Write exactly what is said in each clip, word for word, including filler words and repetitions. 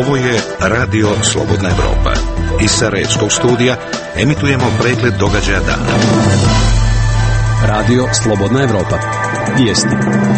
Ovo je Radio Slobodna Evropa. Iz Sarajevskog studija emitujemo pregled događaja dana. Radio Slobodna Evropa. Vijesti.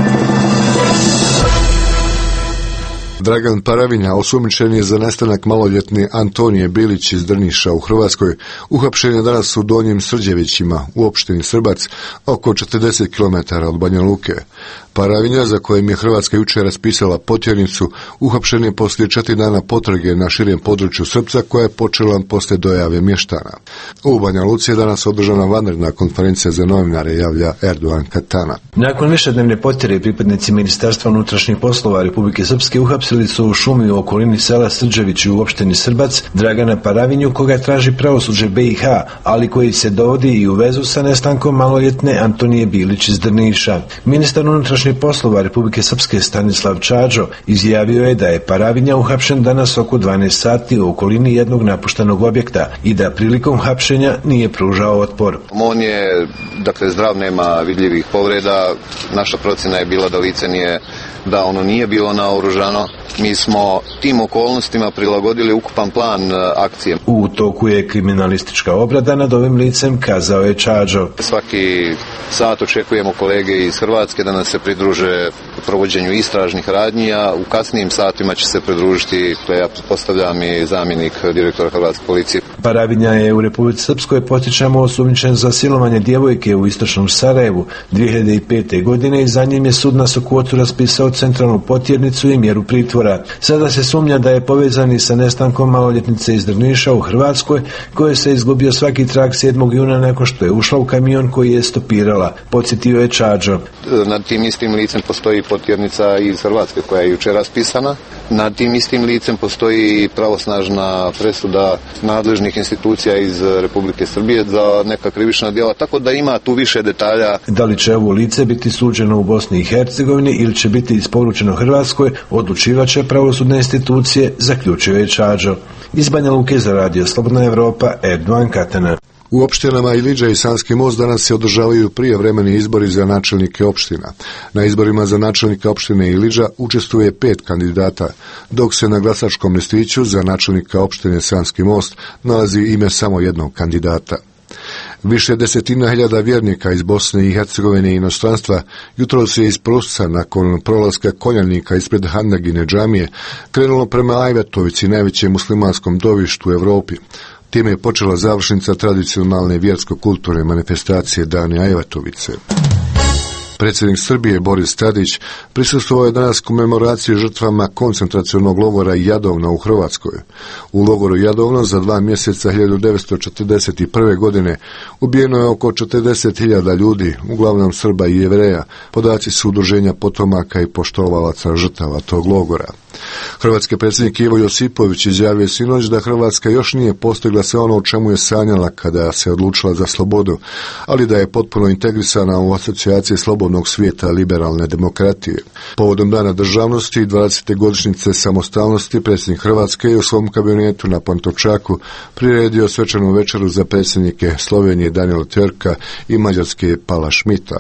Dragan Paravinja osumnjičen je za nestanak maloljetne Antonije Bilić iz Drniša u Hrvatskoj. Uhapšen je danas u Donjim Srđevićima u opštini Srbac, oko četrdeset kilometara od Banja Luke. Paravinja, za kojem je Hrvatska jučer raspisala potjernicu, uhapšen je poslije četiri dana potrage na širem području Srpca, koja je počela poslije dojave mještana. U Banja Luci je danas održana vanredna konferencija za novinare, javlja Erdogan Katana. Nakon višednevne potjere pripadnici Ministarstva unutrašnjih poslova Republike Srpske uhapsili su u šumi u okolini sela Srđevići u opštini Srbac Dragana Paravinju, koga traži pravosuđe B i H, ali koji se dovodi i u vezu sa nestankom maloljetne Antonije Bilić iz Drniša. Ministar unutrašnjih poslova Republike Srpske Stanislav Čađo izjavio je da je Paravinja uhapšen danas oko dvanaest sati u okolini jednog napuštenog objekta i da prilikom hapšenja nije pružao otpor. On je, dakle, zdrav, nema vidljivih povreda. Naša procjena je bila da lice nije, da ono nije bilo naoružano. Mi smo tim okolnostima prilagodili ukupan plan akcije. U toku je kriminalistička obrada nad ovim licem, kazao je Čađo. Svaki sat očekujemo kolege iz Hrvatske da nas se pridruže provođenju istražnih radnji, a u kasnijim satima će se pridružiti, ja pretpostavljam, i zamjenik direktora Hrvatske policije. Paravinja je u Republici Srpskoj, podsjećamo, osumnjičen za silovanje djevojke u istočnom Sarajevu dvije hiljade pete. godine i za njim je sud na Sokocu raspisao centralnu potjernicu i mjeru pritvora. Sada se sumnja da je povezan i sa nestankom maloljetnice iz Drniša u Hrvatskoj, koje se izgubio svaki trag sedmog juna nakon što je ušla u kamion koji je stopirala, podsjetio je Čađo. Nad tim istim licem postoji potjernica iz Hrvatske koja je jučer raspisana. Nad tim istim licem postoji pravosnažna presuda nadležnih institucija iz Republike Srbije za neka krivična djela, tako da ima tu više detalja. Da li će ovo lice biti suđeno u Bosni i Hercegovini ili će biti isporučeno Hrvatskoj, odlučivaće pravosudne institucije, zaključio je Čađo. Iz Banja Luke za Radio Slobodna Evropa, Erdogan Katana. U opštinama Ilidža i Sanski Most danas se održavaju prijevremeni izbori za načelnike opština. Na izborima za načelnika opštine Ilidža učestvuje pet kandidata, dok se na glasačkom listiću za načelnika opštine Sanski Most nalazi ime samo jednog kandidata. Više desetina hiljada vjernika iz Bosne i Hercegovine i inostranstva jutros je iz Prusca nakon prolaska konjanika ispred Handagine džamije krenulo prema Ajvatovici, najvećem muslimanskom dovištu u Europi. Time je počela završnica tradicionalne vjersko-kulturne manifestacije Dani Ajvatovice. Predsjednik Srbije Boris Tadić prisustvovao je danas komemoraciji žrtvama koncentracionog logora Jadovno u Hrvatskoj. U logoru Jadovno za dva mjeseca hiljadu devetsto četrdeset prve. godine ubijeno je oko četrdeset hiljada ljudi, uglavnom Srba i Jevreja. Podaci su udruženja potomaka i poštovalaca žrtava tog logora. Hrvatski predsjednik Ivo Josipović izjavio sinoć da Hrvatska još nije postigla sve ono u čemu je sanjala kada se odlučila za slobodu, ali da je potpuno integrisana u asocijaciji slobodnog svijeta liberalne demokratije. Povodom Dana državnosti i dvadesete godišnjice samostalnosti predsjednik Hrvatske je u svom kabinetu na Pantovčaku priredio svečanu večeru za predsjednike Slovenije Danila Türka i Mađarske Pala Šmita.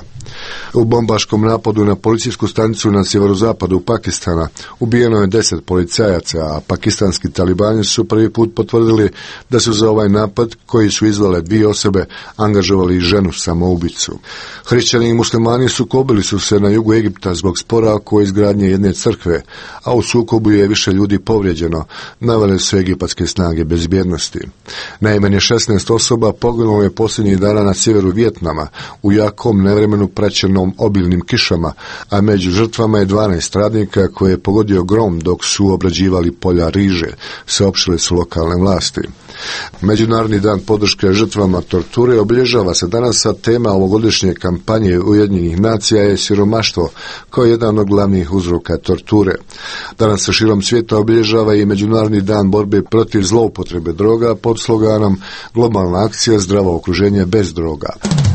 U bombaškom napadu na policijsku stanicu na sjeverozapadu Pakistana ubijeno je deset policajaca, a pakistanski talibani su prvi put potvrdili da su za ovaj napad, koji su izvele dvije osobe, angažovali i ženu samoubicu. Hrišćani i muslimani sukobili su se na jugu Egipta zbog spora oko izgradnje jedne crkve, a u sukobu je više ljudi povrijeđeno, navele su egipatske snage bezbjednosti. Najmanje šesnaest osoba poginulo je posljednjih dana na sjeveru Vijetnama u jakom nevremenu praćenom obilnim kišama, a među žrtvama je dvanaest radnika koje je pogodio grom dok su obrađivali polja riže, saopštile su lokalne vlasti. Međunarodni dan podrške žrtvama torture obilježava se danas, a tema ovogodišnje kampanje Ujedinjenih nacija je siromaštvo kao jedan od glavnih uzroka torture. Danas se širom svijeta obilježava i Međunarodni dan borbe protiv zloupotrebe droga pod sloganom Globalna akcija zdravo okruženje bez droga.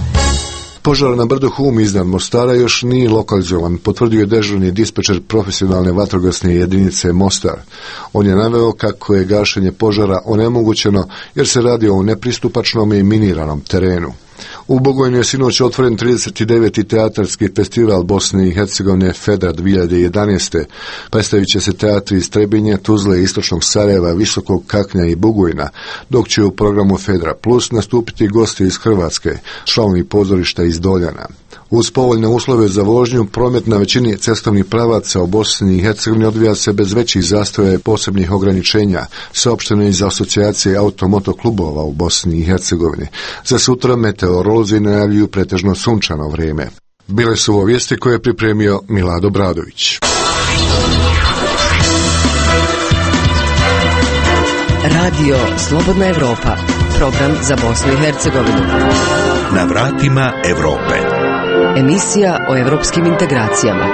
Požar na brdu Hum iznad Mostara još nije lokalizovan, potvrdio je dežurni dispečer profesionalne vatrogasne jedinice Mostar. On je naveo kako je gašenje požara onemogućeno jer se radi o nepristupačnom i miniranom terenu. U Bugojnu je sinoć otvoren trideset deveti teatarski festival Bosne i Hercegovine Fedra dvije hiljade jedanaeste. Predstavit će se teatri iz Trebinja, Tuzle, Istočnog Sarajeva, Visokog Kaknja i Bugojna, dok će u programu Fedra Plus nastupiti gosti iz Hrvatske, članovi pozorišta iz Doljana. Uz povoljne uslove za vožnju, promet na većini cestovnih pravaca u Bosni i Hercegovini odvija se bez većih zastoja i posebnih ograničenja, saopšteno iz Asocijacije automoto klubova u Bosni i Hercegovini. Za sutra meteorolozi najavljuju pretežno sunčano vrijeme. Bile su ovo vijesti koje je pripremio Milado Bradović. Radio Slobodna Evropa, program za Bosnu i Hercegovinu. Na vratima Europe. Emisija o evropskim integracijama.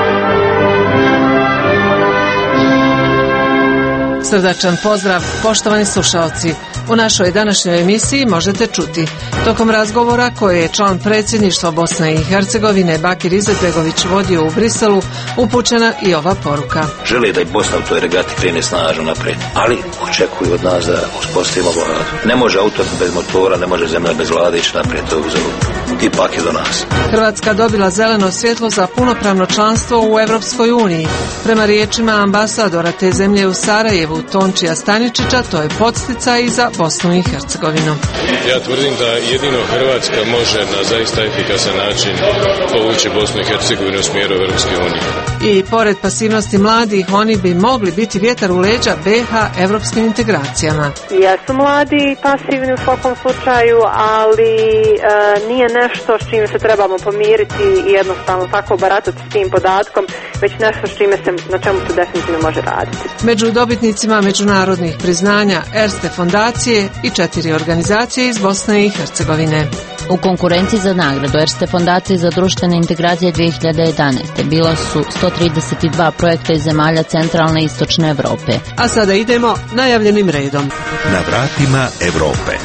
Srdačan pozdrav, poštovani slušaoci. U našoj današnjoj emisiji možete čuti tokom razgovora koje je član predsjedništva Bosne i Hercegovine Bakir Izetbegović vodio u Briselu upućena i ova poruka. Žele da i Bosna u toj regati krene snažno naprijed, ali očekuju od nas da uspostavimo vladu. Ne može auto bez motora, ne može zemlja bez vlade ići naprijed, to je uzalud. Ipak je do nas. Hrvatska dobila zeleno svjetlo za punopravno članstvo u Evropskoj uniji. Prema riječima ambasadora te zemlje u Sarajevu, Tončija Staničića, to je podsticaj i za Bosnu i Hercegovinu. Ja tvrdim da jedino Hrvatska može na zaista efikasan način povući Bosnu i Hercegovinu u smjeru Evropske unije. I pored pasivnosti mladih, oni bi mogli biti vjetar u leđa B i H evropskim integracijama. Jesu mladi i pasivni u svakom slučaju, ali e, nije nešto s čime se trebamo pomiriti i jednostavno tako baratati s tim podatkom, već nešto s čime se, na čemu se definitivno može raditi. Među dobitnicima međunarodnih priznanja Erste fondacije i četiri organizacije iz Bosne i Hercegovine. U konkurenciji za nagradu Erste fondacije za društvene integracije dvije hiljade jedanaeste bila su sto trideset dva projekta iz zemalja centralne i istočne Evrope. A sada idemo najavljenim redom. Na vratima Europe.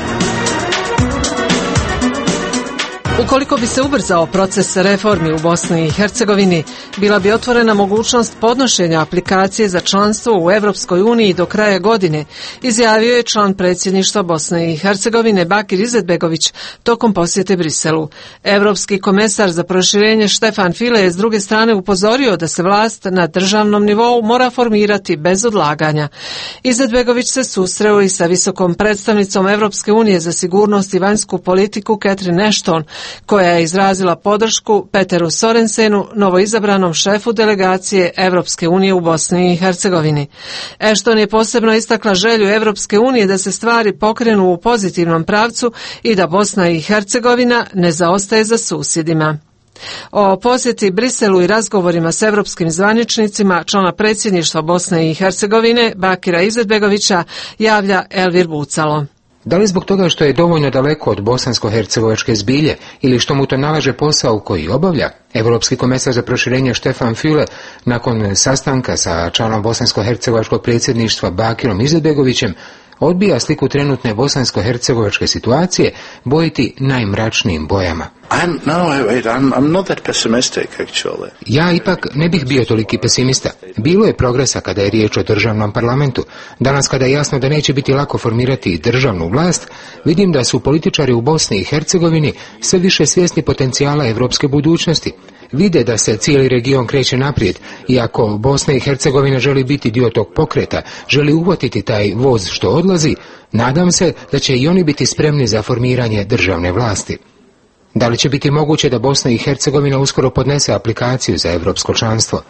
Ukoliko bi se ubrzao proces reformi u Bosni i Hercegovini, bila bi otvorena mogućnost podnošenja aplikacije za članstvo u Evropskoj uniji do kraja godine, izjavio je član predsjedništva Bosne i Hercegovine Bakir Izetbegović tokom posjete Briselu. Evropski komesar za proširenje Štefan File je s druge strane upozorio da se vlast na državnom nivou mora formirati bez odlaganja. Izetbegović se susreo i sa visokom predstavnicom Evropske unije za sigurnost i vanjsku politiku Catherine Ashton, koja je izrazila podršku Peteru Sorensenu, novoizabranom šefu delegacije Evropske unije u Bosni i Hercegovini. Ashton je posebno istakla želju Evropske unije da se stvari pokrenu u pozitivnom pravcu i da Bosna i Hercegovina ne zaostaje za susjedima. O posjeti Briselu i razgovorima s evropskim zvaničnicima člana predsjedništva Bosne i Hercegovine Bakira Izetbegovića javlja Elvir Bucalo. Da li zbog toga što je dovoljno daleko od bosansko-hercegovačke zbilje ili što mu to nalaže posao koji obavlja, Evropski komesar za proširenje Štefan Füle nakon sastanka sa članom bosansko-hercegovačkog predsjedništva Bakirom Izetbegovićem odbija sliku trenutne bosansko-hercegovačke situacije bojiti najmračnijim bojama. I'm, no, wait, I'm, I'm not that pessimistic, actually. Ja ipak ne bih bio toliki pesimista. Bilo je progresa kada je riječ o državnom parlamentu. Danas kada je jasno da neće biti lako formirati državnu vlast, vidim da su političari u Bosni i Hercegovini sve više svjesni potencijala evropske budućnosti. Vide da se cijeli region kreće naprijed i ako Bosna i Hercegovina želi biti dio tog pokreta, želi uhvatiti taj voz što odlazi, nadam se da će i oni biti spremni za formiranje državne vlasti. Da li će biti moguće da Bosna i Hercegovina uskoro podnese aplikaciju za evropsko članstvo?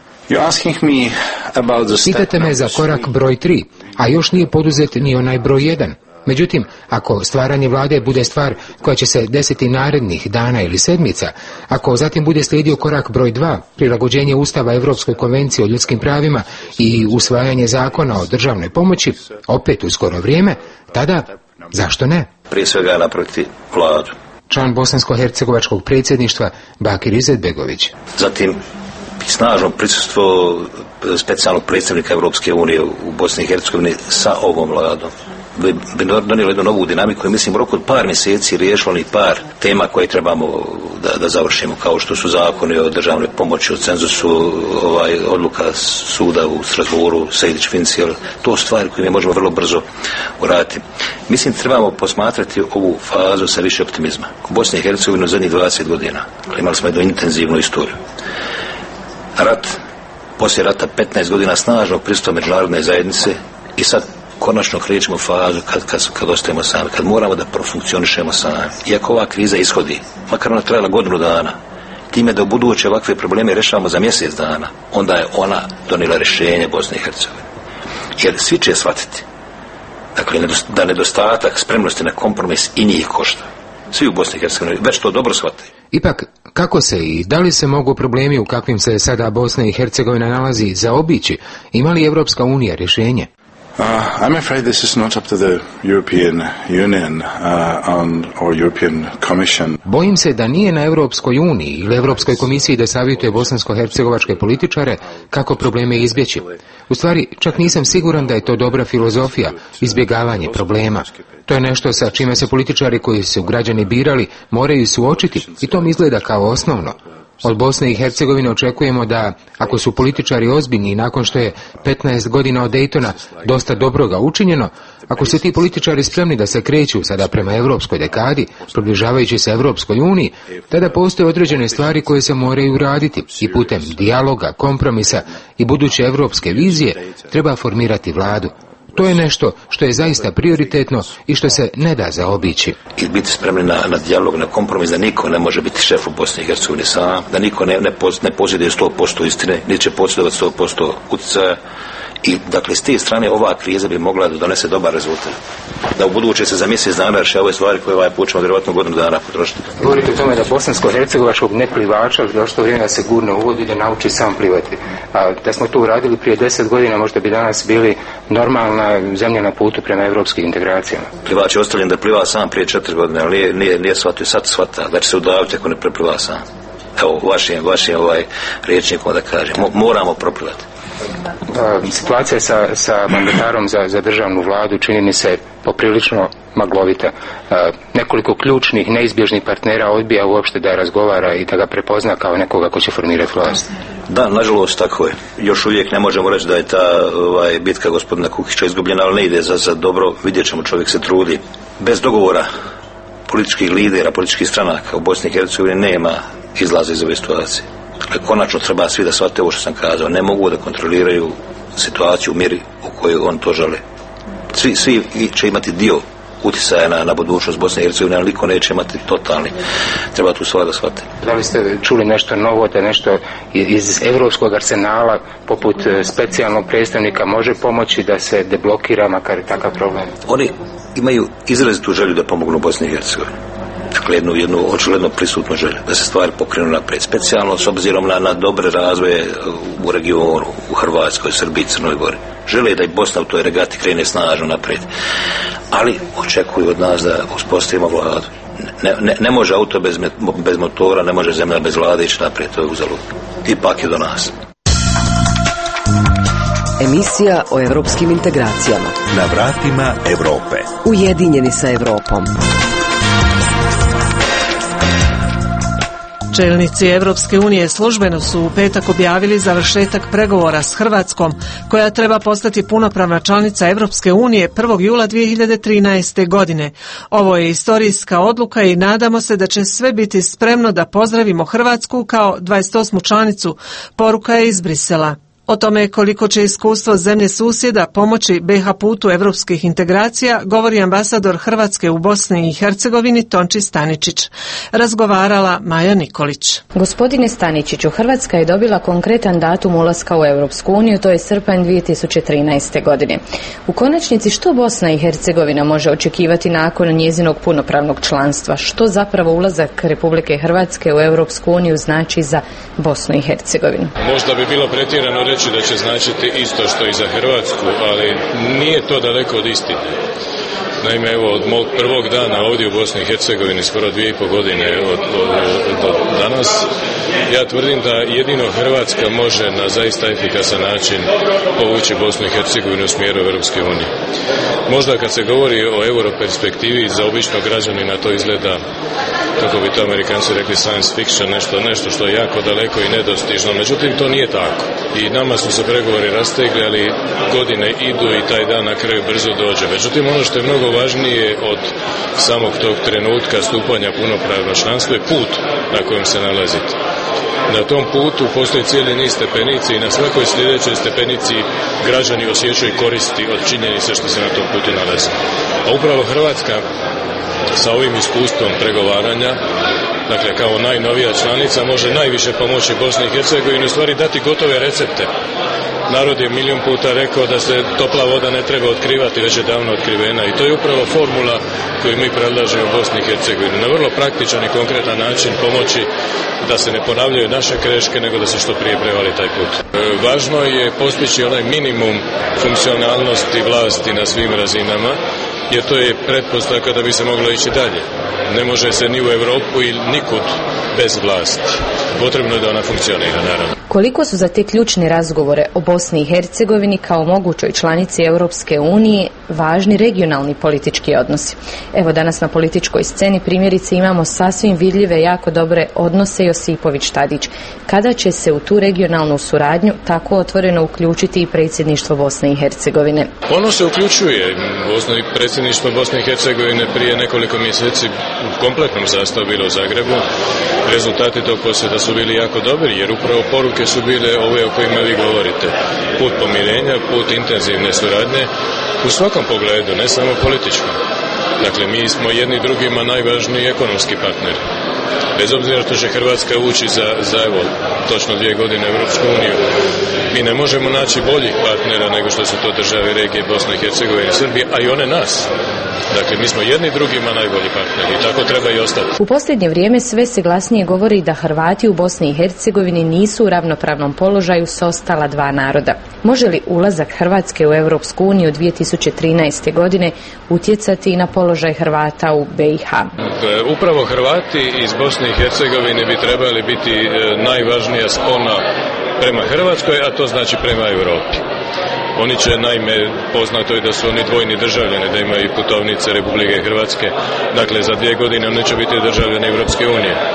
Pitate me za korak broj tri, a još nije poduzet ni onaj broj jedan. Međutim, ako stvaranje vlade bude stvar koja će se desiti narednih dana ili sedmica, ako zatim bude slijedio korak broj dva, prilagođenje Ustava Evropskoj konvenciji o ljudskim pravima i usvajanje zakona o državnoj pomoći, opet u skoro vrijeme, tada, zašto ne? Prije svega napraviti vladu. Član bosansko-hercegovačkog predsjedništva Bakir Izetbegović. Zatim snažno prisustvo specijalnog predstavnika Evropske unije u Bosni i Hercegovini sa ovom vladom. bi, bi donijelo jednu novu dinamiku i mislim u roku od par mjeseci riješilo onih par tema koje trebamo da, da završimo, kao što su zakoni o državnoj pomoći, o cenzusu, ovaj, odluka suda u Strasbourgu, Sejdić-Finci, to stvari koje mi možemo vrlo brzo uraditi. Mislim, trebamo posmatrati ovu fazu sa više optimizma. U Bosni i Hercegovini u zadnjih dvadeset godina imali smo jednu intenzivnu istoriju. Rat, poslije rata petnaest godina snažnog pristupa međunarodne zajednice i sad konačno krećemo u fazu kad, kad, kad ostajemo sami, kad moramo da profunkcionišemo sami. Iako ova kriza ishodi, makar ona trajala godinu dana, time da u buduće ovakve probleme rješavamo za mjesec dana, onda je ona donijela rješenje Bosne i Hercegovine. Jer svi će shvatiti, dakle, da nedostatak spremnosti na kompromis i njih košta. Svi u Bosni i Hercegovini već to dobro shvataju. Ipak, kako se i da li se mogu problemi u kakvim se sada Bosna i Hercegovina nalazi zaobići? Ima li Evropska unija rješenje? Uh, I'm afraid this is not up to the European Union uh, on, or European Commission. Bojim se da nije na Europskoj uniji ili Europskoj komisiji da savjetuje bosansko-hercegovačke političare kako probleme izbjeći. U stvari, čak nisam siguran da je to dobra filozofija, izbjegavanje problema. To je nešto sa čime se političari koji su građani birali moraju suočiti i to mi izgleda kao osnovno. Od Bosne i Hercegovine očekujemo da, ako su političari ozbiljni nakon što je petnaest godina od Daytona dosta dobroga učinjeno, ako su ti političari spremni da se kreću sada prema europskoj dekadi, približavajući se Europskoj uniji, tada postoje određene stvari koje se moraju raditi i putem dijaloga, kompromisa i buduće europske vizije treba formirati vladu. To je nešto što je zaista prioritetno i što se ne da zaobići. I biti spremni na, na dijalog, na kompromis, da niko ne može biti šef u Bosni i Hercegovini sam, da niko ne, ne, poz, ne posjeduje sto posto istine, niti će posjedovati sto posto utjecaja. I dakle, s te strane ova kriza bi mogla da donese dobar rezultat. Da u buduće se za mjesec dana reše ove stvari koje ovaj put ćemo vjerojatno godinu dana potrošiti. Govorite o tome da bosansko-hercegovačkog neplivača došto vrijeme da se gurne u vodu i da nauči sam plivati. A da smo to uradili prije deset godina, možda bi danas bili normalna zemlja na putu prema evropskim integracijama. Plivač je ostavljen da pliva sam prije četiri godine, ali nije, nije, nije shvatio, sad shvata da će se udaviti ako ne prepliva sam. Evo, vašim, vašim ovaj rječnikom da kažem, moramo proplivati. Situacija sa, sa mandatarom za, za državnu vladu čini mi se poprilično maglovita. Nekoliko ključnih, neizbježnih partnera odbija uopšte da razgovara i da ga prepozna kao nekoga ko će formirati vlast. Da, nažalost tako je. Još uvijek ne možemo reći da je ta ovaj, bitka gospodina Kukića izgubljena, ali ne ide za, za dobro. Vidjet ćemo, čovjek se trudi. Bez dogovora političkih lidera, političkih stranaka u Bosni i Hercegovini nema izlaza iz ove situacije. Dakle, konačno treba svi da shvate ovo što sam kazao. Ne mogu da kontroliraju situaciju u mjeri u kojoj on to žele. Svi, svi će imati dio utjecaja na, na budućnost Bosne i Hercegovine, ali niko neće imati totalni. Treba tu stvar da shvate. Da li ste čuli nešto novo, da nešto iz evropskog arsenala poput specijalnog predstavnika može pomoći da se deblokira makar takav problem? Oni imaju izrazitu želju da pomognu Bosni i Hercegovini. Dakle, jednu, jednu očigledno prisutnu želju da se stvari pokrenu naprijed. Specijalno s obzirom na, na dobre razvoje u regionu, u Hrvatskoj, Srbiji, Crnoj Gori. Žele da i Bosna u toj regati krene snažno naprijed. Ali očekuju od nas da uspostavimo vladu. Ne, ne, ne može auto bez, bez motora, ne može zemlja bez vlade ići naprijed, to je uzalud. Ipak je do nas. Emisija o evropskim integracijama. Na vratima Evrope. Ujedinjeni sa Evropom. Čelnici Evropske unije službeno su u petak objavili završetak pregovora s Hrvatskom, koja treba postati punopravna članica Evropske unije prvog jula dvije hiljade trinaeste. godine. Ovo je istorijska odluka i nadamo se da će sve biti spremno da pozdravimo Hrvatsku kao dvadeset osmu članicu, poruka je iz Brisela. O tome koliko će iskustvo zemlje susjeda pomoći be ha putu evropskih integracija govori ambasador Hrvatske u Bosni i Hercegovini Tonči Staničić. Razgovarala Maja Nikolić. Gospodine Staničiću, Hrvatska je dobila konkretan datum ulaska u Europsku uniju, to je srpanj dvije tisuće trinaeste. godine. U konačnici što Bosna i Hercegovina može očekivati nakon njezinog punopravnog članstva? Što zapravo ulazak Republike Hrvatske u Europsku uniju znači za Bosnu i Hercegovinu? Možda bi bilo pretjerano reći da će značiti isto što i za Hrvatsku, ali nije to daleko od istine. Naime, evo, od mog prvog dana ovdje u Bosni i Hercegovini, skoro dvije i po godine od, od, od, od danas, ja tvrdim da jedino Hrvatska može na zaista efikasan način povući Bosnu i Hercegovinu u smjeru Europske unije. Možda kad se govori o europerspektivi, za običnog građanina to izgleda, kako bi to Amerikanci rekli, science fiction, nešto, nešto što je jako daleko i nedostižno. Međutim, to nije tako. I nama su se pregovori rastegli, ali godine idu i taj dan na kraju brzo dođe. Međutim, ono što je mnogo važnije od samog tog trenutka stupanja punopravno članstvo je put na kojem se nalazite. Na tom putu postoji cijeli niz stepenici i na svakoj sljedećoj stepenici građani osjećaju koristi od činjenice što se na tom putu nalazi. A upravo Hrvatska sa ovim iskustvom pregovaranja, dakle kao najnovija članica, može najviše pomoći Bosni i Hercegovini, u stvari dati gotove recepte. Narod je milion puta rekao da se topla voda ne treba otkrivati, već je davno otkrivena i to je upravo formula koju mi predlažemo Bosni i Hercegovini. Na vrlo praktičan i konkretan način pomoći da se ne ponavljaju naše greške, nego da se što prije prevali taj put. E, važno je postići onaj minimum funkcionalnosti vlasti na svim razinama, jer to je pretpostavka da bi se moglo ići dalje. Ne može se ni u Europu i nikud bez vlasti. Potrebno je da ona funkcionira, naravno. Koliko su za te ključne razgovore o Bosni i Hercegovini kao mogućoj članici Europske unije važni regionalni politički odnosi? Evo, danas na političkoj sceni primjerice imamo sasvim vidljive, jako dobre odnose Josipović-Tadić. Kada će se u tu regionalnu suradnju tako otvoreno uključiti i predsjedništvo Bosne i Hercegovine? Ono se uključuje. Predsjedništvo Bosne i Hercegovine prije nekoliko mjeseci u kompletnom sastavu bilo u Zagrebu. Rezultati tog posjeta su bili jako dobri, jer upravo poruke su bile ove o kojima vi govorite. Put pomirenja, put intenzivne suradnje u svakom pogledu, ne samo političkom. Dakle, mi smo jedni drugima najvažniji ekonomski partneri. Bez obzira što će Hrvatska ući za, za evo, točno dvije godine u Europsku uniju, mi ne možemo naći boljih partnera nego što su to države regije Bosne i Hercegovine i Srbije, a i one nas. Dakle, mi smo jedni drugima najbolji partneri i tako treba i ostati. U posljednje vrijeme sve se glasnije govori da Hrvati u Bosni i Hercegovini nisu u ravnopravnom položaju s ostala dva naroda. Može li ulazak Hrvatske u Europsku uniju dvije tisuće trinaeste. godine utjecati na položaj Hrvata u B i H? Upravo Hrvati iz Bosne i Hercegovine bi trebali biti najvažnija spona prema Hrvatskoj, a to znači prema Europi. Oni će, naime, poznato je da su oni dvojni državljani, da imaju putovnice Republike Hrvatske. Dakle, za dvije godine oni će biti državljani Europske unije. E,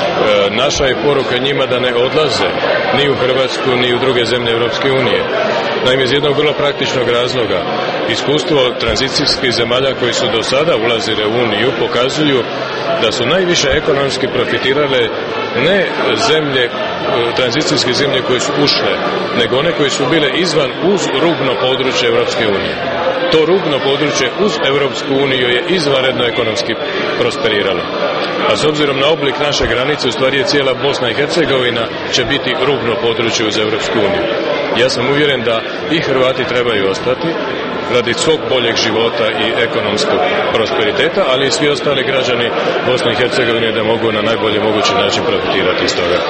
naša je poruka njima da ne odlaze ni u Hrvatsku, ni u druge zemlje Europske unije. Naime, iz jednog vrlo praktičnog razloga. Iskustvo tranzicijskih zemalja koji su do sada ulazile u Uniju pokazuju da su najviše ekonomski profitirale ne zemlje, tranzicijske zemlje koje su ušle, nego one koje su bile izvan uz rubno područje Europske unije. To rubno područje uz Europsku uniju je izvanredno ekonomski prosperiralo. A s obzirom na oblik naše granice, u stvari je cijela Bosna i Hercegovina će biti rubno područje uz Europsku uniju. Ja sam uvjeren da i Hrvati trebaju ostati radi svog boljeg života i ekonomskog prosperiteta, ali i svi ostali građani Bosne i Hercegovine da mogu na najbolji mogući način profitirati iz toga.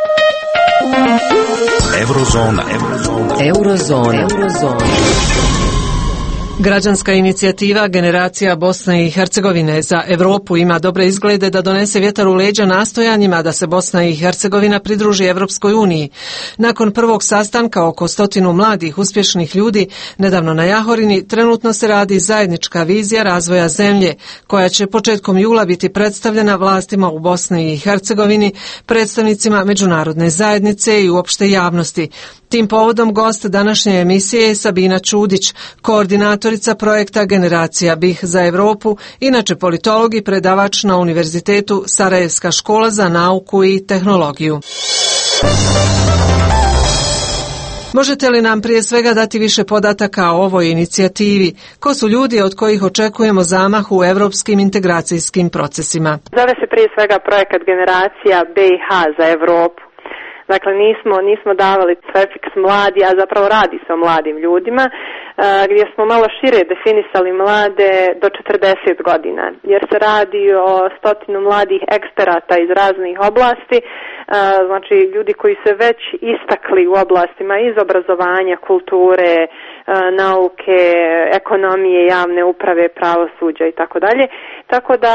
Eurozona. Eurozona. Eurozona. Eurozona. Građanska inicijativa Generacija Bosne i Hercegovine za Europu ima dobre izglede da donese vjetar u leđa nastojanjima da se Bosna i Hercegovina pridruži Europskoj uniji. Nakon prvog sastanka oko stotinu mladih uspješnih ljudi nedavno na Jahorini, trenutno se radi zajednička vizija razvoja zemlje, koja će početkom jula biti predstavljena vlastima u Bosni i Hercegovini, predstavnicima međunarodne zajednice i uopšte javnosti. Tim povodom gost današnje emisije je Sabina Čudić, koordinatorica projekta Generacija B I H za Europu, inače politolog i predavač na Univerzitetu Sarajevska škola za nauku i tehnologiju. Možete li nam prije svega dati više podataka o ovoj inicijativi? Ko su ljudi od kojih očekujemo zamah u europskim integracijskim procesima? Zove se prije svega projekat Generacija B i H za Europu. Dakle, nismo, nismo davali prefiks mladi, a zapravo radi se o mladim ljudima, gdje smo malo šire definisali mlade do četrdeset godina, jer se radi o stotinu mladih eksperata iz raznih oblasti, znači ljudi koji se već istakli u oblastima iz obrazovanja, kulture, nauke, ekonomije, javne uprave, pravosuđa i tako dalje. Tako da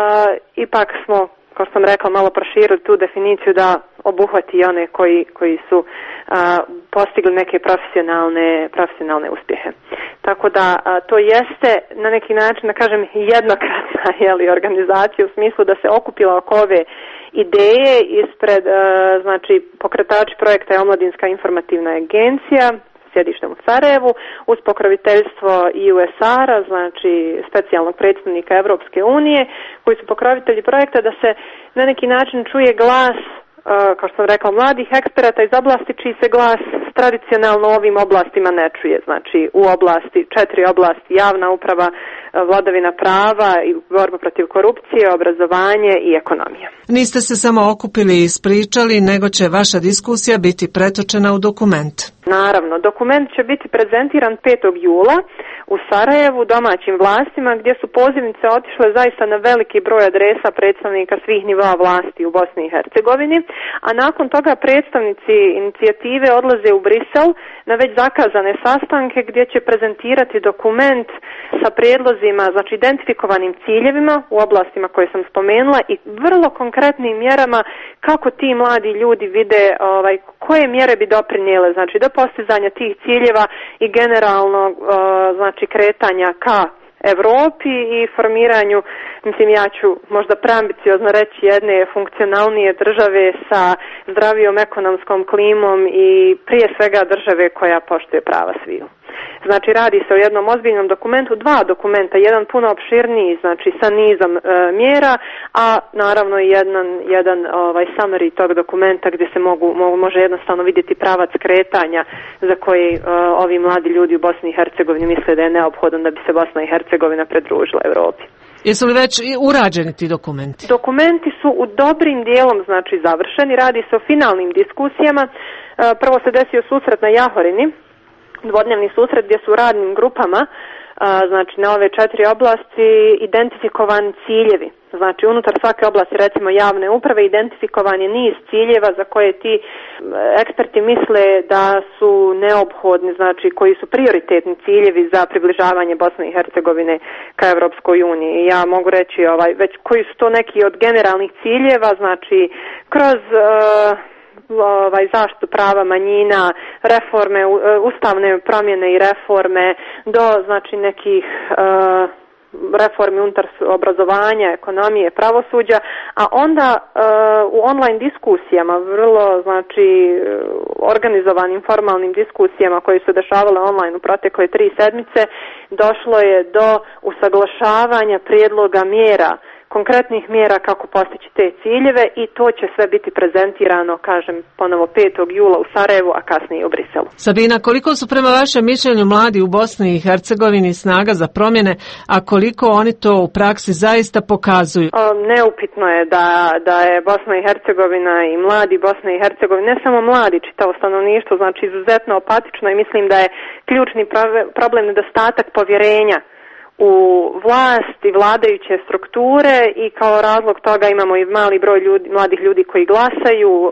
ipak smo, kao što sam rekla, malo proširili tu definiciju da obuhvati one koji, koji su a, postigli neke profesionalne, profesionalne uspjehe. Tako da a, to jeste na neki način, da kažem, jednokratna jeli, organizacija u smislu da se okupila oko ove ideje ispred, a, znači, pokretači projekta je Omladinska informativna agencija, sjedištem u Sarajevu, uz pokroviteljstvo i U S A-a, znači specijalnog predstavnika Europske unije, koji su pokrovitelji projekta, da se na neki način čuje glas, kao što sam rekla, mladih eksperata iz oblasti čiji se glas tradicionalno u ovim oblastima ne čuje. Znači u oblasti, četiri oblasti, javna uprava, vladavina prava i borba protiv korupcije, obrazovanje i ekonomija. Niste se samo okupili i ispričali, nego će vaša diskusija biti pretočena u dokument. Naravno, dokument će biti prezentiran petog jula u Sarajevu domaćim vlastima, gdje su pozivnice otišle zaista na veliki broj adresa predstavnika svih nivoa vlasti u Bosni i Hercegovini, a nakon toga predstavnici inicijative odlaze u Brisel na već zakazane sastanke gdje će prezentirati dokument sa prijedlozima, znači identifikovanim ciljevima u oblastima koje sam spomenula i vrlo konkretnim mjerama kako ti mladi ljudi vide ovaj, koje mjere bi doprinijele, znači do postizanja tih ciljeva i generalno uh, znači kretanja ka Europi i formiranju, mislim ja ću možda preambiciozno reći, jedne funkcionalnije države sa zdravijom ekonomskom klimom i prije svega države koja poštuje prava sviju. Znači radi se o jednom ozbiljnom dokumentu, dva dokumenta, jedan puno opširniji, znači sa nizom e, mjera, a naravno i jedan, jedan ovaj, summary tog dokumenta gdje se mogu, mogu, može jednostavno vidjeti pravac kretanja za koji e, ovi mladi ljudi u Bosni i Hercegovini misle da je neophodan da bi se Bosna i Hercegovina pridružila Europi. Jesu li već urađeni ti dokumenti? Dokumenti su u dobrim dijelom znači završeni, radi se o finalnim diskusijama. E, prvo se desio susret na Jahorini, dvodnevni susret gdje su u radnim grupama, a, znači na ove četiri oblasti identifikovani ciljevi. Znači unutar svake oblasti, recimo javne uprave, identifikovan je niz ciljeva za koje ti eksperti misle da su neophodni, znači koji su prioritetni ciljevi za približavanje Bosne i Hercegovine ka Europskoj uniji. Ja mogu reći ovaj, već koji su to neki od generalnih ciljeva, znači kroz Uh, ovaj, zaštitu prava manjina, reforme, ustavne promjene i reforme, do znači nekih uh, reformi unutar obrazovanja, ekonomije, pravosuđa, a onda uh, u online diskusijama, vrlo znači organizovanim formalnim diskusijama koje su dešavale online u protekle tri sedmice, došlo je do usaglašavanja prijedloga mjera, konkretnih mjera kako postići te ciljeve i to će sve biti prezentirano, kažem, ponovo petog jula u Sarajevu, a kasnije u Briselu. Sabina, koliko su prema vašem mišljenju mladi u Bosni i Hercegovini snaga za promjene, a koliko oni to u praksi zaista pokazuju? O, neupitno je da, da je Bosna i Hercegovina i mladi Bosne i Hercegovine, ne samo mladi, čitavo stanovništvo, znači izuzetno apatično i mislim da je ključni problem nedostatak povjerenja u vlast i vladajuće strukture i kao razlog toga imamo i mali broj ljudi, mladih ljudi koji glasaju uh,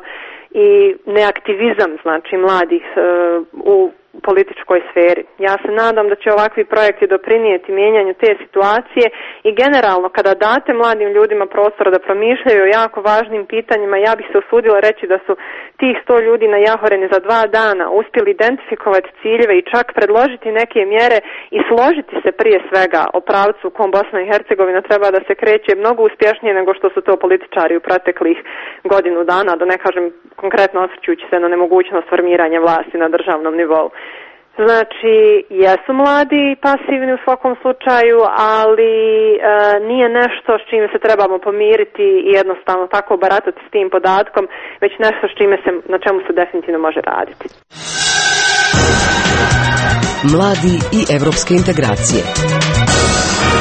i neaktivizam znači mladih uh, u političkoj sferi. Ja se nadam da će ovakvi projekti doprinijeti mijenjanju te situacije i generalno kada date mladim ljudima prostor da promišljaju o jako važnim pitanjima, ja bih se usudila reći da su tih sto ljudi na Jahoreni za dva dana uspjeli identifikovati ciljeve i čak predložiti neke mjere i složiti se prije svega o pravcu u kom Bosna i Hercegovina treba da se kreće mnogo uspješnije nego što su to političari u proteklih godinu dana, da ne kažem konkretno osvrćući se na nemogućnost formiranja vlasti na državnom nivou. Znači, jesu mladi pasivni u svakom slučaju, ali e, nije nešto s čime se trebamo pomiriti i jednostavno tako baratati s tim podatkom, već nešto s čime se, na čemu se definitivno može raditi. Mladi i evropske integracije.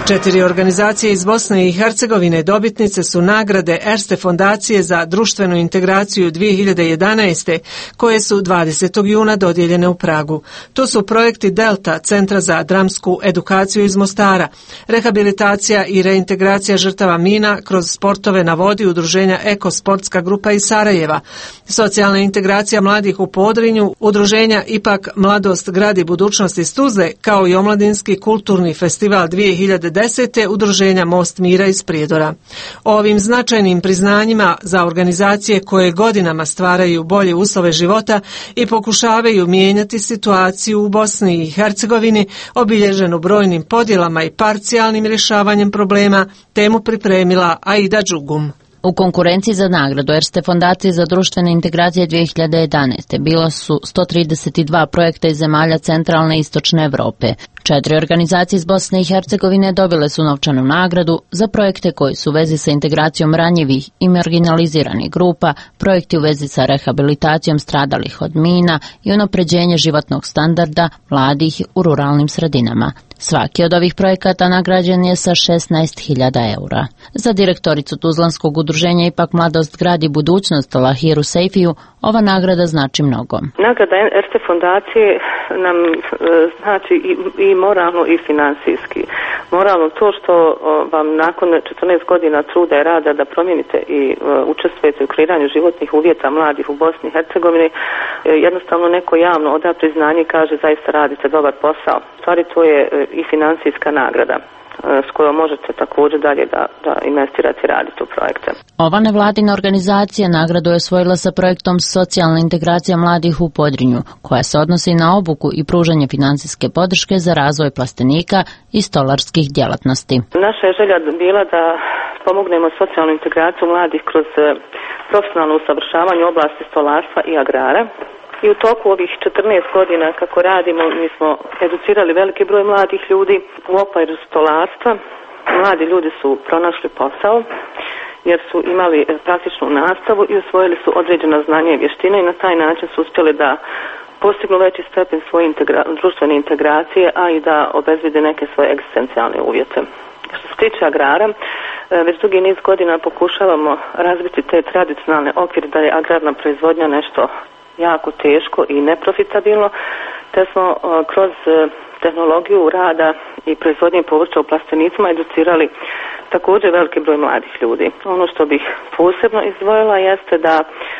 Četiri organizacije iz Bosne i Hercegovine dobitnice su nagrade Erste fondacije za društvenu integraciju dvije hiljade jedanaeste. koje su dvadesetog juna dodijeljene u Pragu. To su projekti Delta, Centra za dramsku edukaciju iz Mostara, rehabilitacija i reintegracija žrtava mina kroz sportove na vodi udruženja Eko sportska grupa iz Sarajeva, socijalna integracija mladih u Podrinju, udruženja Ipak Mladost gradi budućnost iz Tuzle, kao i omladinski kulturni festival dvije hiljade desete. udruženja Most mira iz Prijedora. Ovim značajnim priznanjima za organizacije koje godinama stvaraju bolje uslove života i pokušavaju mijenjati situaciju u Bosni i Hercegovini, obilježenu brojnim podjelama i parcijalnim rješavanjem problema, temu pripremila Aida Đugum. U konkurenciji za nagradu Erste fondacije za društvene integracije dvije hiljade jedanaeste. bilo su sto trideset dva projekta iz zemalja centralne i istočne Europe. Četiri organizacije iz Bosne i Hercegovine dobile su novčanu nagradu za projekte koji su u vezi sa integracijom ranjivih i marginaliziranih grupa, projekti u vezi sa rehabilitacijom stradalih od mina i unapređenje životnog standarda mladih u ruralnim sredinama. Svaki od ovih projekata nagrađen je sa šesnaest hiljada eura. Za direktoricu Tuzlanskog udruženja Ipak Mladost gradi budućnost Lahiru Sejfiju ova nagrada znači mnogo. Nagrada Erste fondacije nam e, znači i, i moralno i finansijski. Moralno to što o, vam nakon četrnaest godina truda i rada da promijenite i o, učestvujete u kreiranju životnih uvjeta mladih u Bosni i Hercegovini, e, jednostavno neko javno oda priznanje i kaže zaista radite dobar posao. U stvari to je e, i finansijska nagrada s kojom možete također dalje da, da investirate i radite u projekte. Ova nevladina organizacija nagradu je osvojila sa projektom Socijalna integracija mladih u Podrinju, koja se odnosi na obuku i pružanje financijske podrške za razvoj plastenika i stolarskih djelatnosti. Naša je želja bila da pomognemo socijalnu integraciju mladih kroz profesionalno usavršavanje u oblasti stolarstva i agrara. I u toku ovih četrnaest godina kako radimo, mi smo educirali veliki broj mladih ljudi u okviru stolarstva. Mladi ljudi su pronašli posao jer su imali praktičnu nastavu i usvojili su određena znanja i vještine i na taj način su uspjeli da postignu veći stepen svoje integra- društvene integracije, a i da obezvide neke svoje egzistencijalne uvjete. Što se tiče agrara, već dugi niz godina pokušavamo razviti te tradicionalne okvire da je agrarna proizvodnja nešto jako teško i neprofitabilno, te smo uh, kroz uh, tehnologiju rada i proizvodnje povrća u plastenicima educirali također veliki broj mladih ljudi. Ono što bih posebno izdvojila jeste da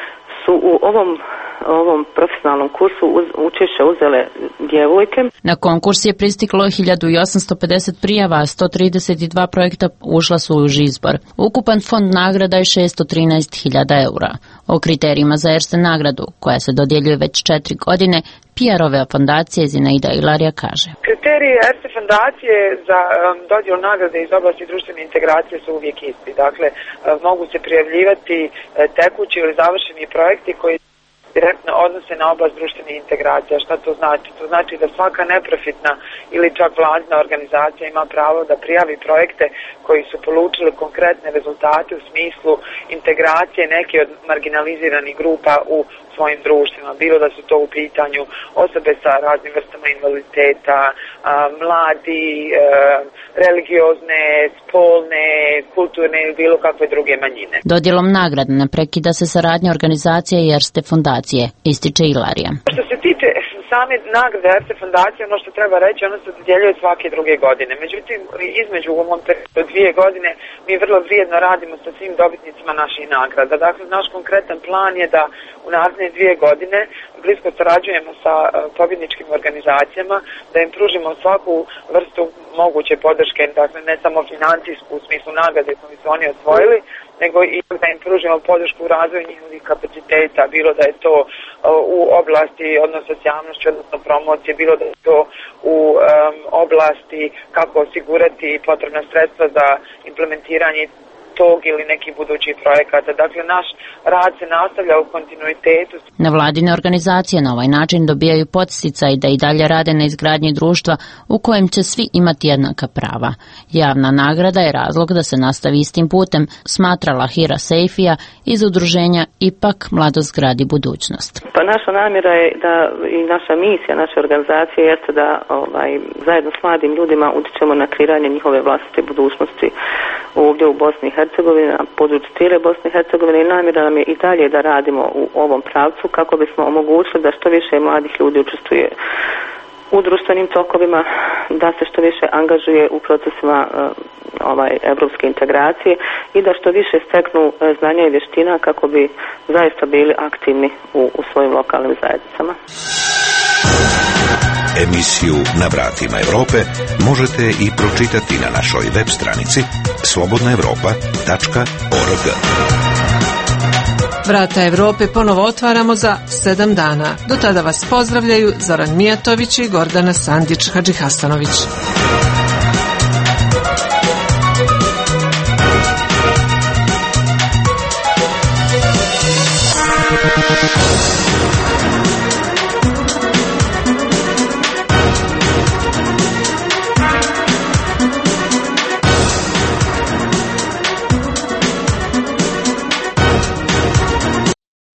su u ovom ovom profesionalnom kursu uz, učešće uzele djevojke. Na konkurs je pristiglo hiljadu osamsto pedeset prijava, a sto trideset dva projekta ušla su u izbor. Ukupan fond nagrada je šesto trinaest hiljada eura. O kriterijima za Erste nagradu, koja se dodjeljuje već četiri godine, P R-ove fondacije Zinaida Ilarija kaže. Kriteriji Erste fondacije za um, dodjelu nagrade iz oblasti društvene integracije su uvijek isti. Dakle, um, mogu se prijavljivati um, tekući ili završeni projekti koji direktno odnose na oblast društvene integracije. Šta to znači? To znači da svaka neprofitna ili čak vladina organizacija ima pravo da prijavi projekte koji su polučili konkretne rezultate u smislu integracije neke od marginaliziranih grupa u svojim društvima. Bilo da su to u pitanju osobe sa raznim vrstama invaliditeta, a, mladi, a, religiozne, spolne, kulturne ili bilo kakve druge manjine. Dodjelom nagrade ne prekida se saradnja organizacije i Erste fondacije, ističe Ilarija. Što se tiče same nagrade Erste fondacije, ono što treba reći, ono se dodjeljuje svake druge godine. Međutim, između u ovom periodu dvije godine mi vrlo vrijedno radimo sa svim dobitnicima naših nagrada. Dakle, naš konkretan plan je da u naredne dvije godine blisko sarađujemo sa uh, pobjedničkim organizacijama, da im pružimo svaku vrstu moguće podrške, dakle ne samo financijsku u smislu nagrade koju su oni osvojili, nego i da im pružimo podršku u razvoju njihovih kapaciteta, bilo da je to uh, u oblasti odnosa s javnošću, odnosno promocije, bilo da je to u um, oblasti kako osigurati potrebna sredstva za implementiranje tog ili nekih budućih projekata. Dakle, naš rad se nastavlja u kontinuitetu. Nevladine organizacije na ovaj način dobijaju podsticaj da i dalje rade na izgradnji društva u kojem će svi imati jednaka prava. Javna nagrada je razlog da se nastavi istim putem, smatrala Hira Seifija iz udruženja Ipak Mladost gradi budućnost. Pa naša namjera je da i naša misija, naše organizacije jeste da ovaj, zajedno s mladim ljudima utičemo na kreiranje njihove vlastite budućnosti ovdje u Bosni i Hercegovini, na području cijele Bosne i Hercegovine, i namjera nam je i dalje da radimo u ovom pravcu kako bismo omogućili da što više mladih ljudi učestvuje u društvenim tokovima, da se što više angažuje u procesima uh, ovaj, evropske integracije i da što više steknu uh, znanja i vještina kako bi zaista bili aktivni u, u svojim lokalnim zajednicama. Emisiju Na vratima Europe možete i pročitati na našoj web stranici slobodna europa tačka org. Vrata Europe ponovo otvaramo za sedam dana. Do tada vas pozdravljaju Zoran Mijatović i Gordana Sandić-Hadžihasanović.